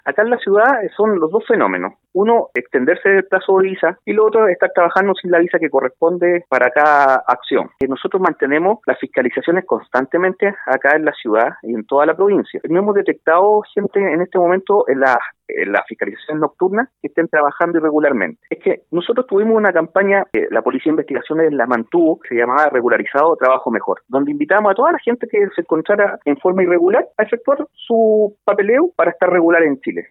Acá en la ciudad son los dos fenómenos. Uno, extenderse el plazo de visa, y lo otro, estar trabajando sin la visa que corresponde para cada acción. Nosotros mantenemos las fiscalizaciones constantemente acá en la ciudad y en toda la provincia. No hemos detectado gente en este momento en las fiscalizaciones nocturnas que estén trabajando irregularmente. Es que nosotros tuvimos una campaña, la Policía de Investigaciones la mantuvo, se llamaba Regularizado Trabajo Mejor, donde invitamos a toda la gente que se encontrara en forma irregular a efectuar su papeleo para estar regular en Chile.